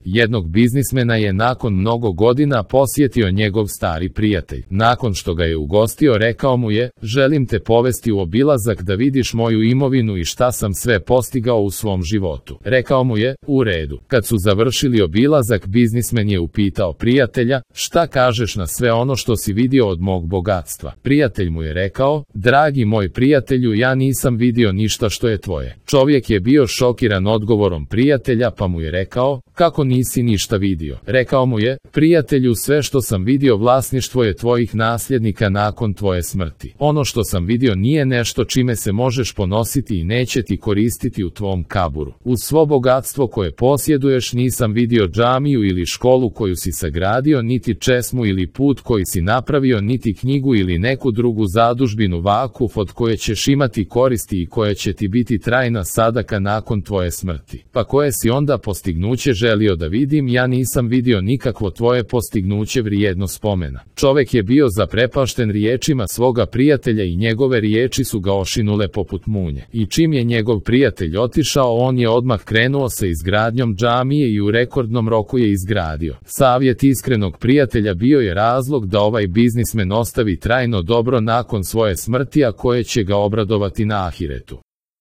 Jednog biznismena je nakon mnogo godina posjetio njegov stari prijatelj. Nakon što ga je ugostio, rekao mu je: želim te povesti u obilazak da vidiš moju imovinu i šta sam sve postigao u svom životu. Rekao mu je: u redu. Kad su završili obilazak, biznismen je upitao prijatelja: šta kažeš na sve ono što si vidio od mog bogatstva? Prijatelj mu je rekao: dragi moj prijatelju, ja nisam vidio ništa što je tvoje. Čovjek je bio šokiran odgovorom prijatelja, pa mu je rekao: kako nisi ništa vidio? Rekao mu je: prijatelju, sve što sam vidio vlasništvo je tvojih nasljednika nakon tvoje smrti. Ono što sam vidio nije nešto čime se možeš ponositi i neće ti koristiti u tvom kaburu. Uz svo bogatstvo koje posjeduješ nisam vidio džamiju ili školu koju si sagradio, niti česmu ili put koji si napravio, niti knjigu ili neku drugu zadužbinu vakuf od koje ćeš imati koristi i koja će ti biti trajna sadaka nakon tvoje smrti. Pa koje si onda postignuće želio da vidim? Ja nisam vidio nikakvo tvoje postignuće vrijedno spomena. Čovjek je bio zaprepašten riječima svoga prijatelja i njegove riječi su ga ošinule poput munje. I čim je njegov prijatelj otišao, on je odmah krenuo sa izgradnjom džamije i u rekordnom roku je izgradio. Savjet iskrenog prijatelja bio je razlog da ovaj biznismen ostavi trajno dobro nakon svoje smrti, a koje će ga obradovati na ahiretu.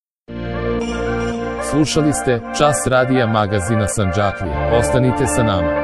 Slušali ste Čas radija magazina Sandžaklija. Ostanite sa nama.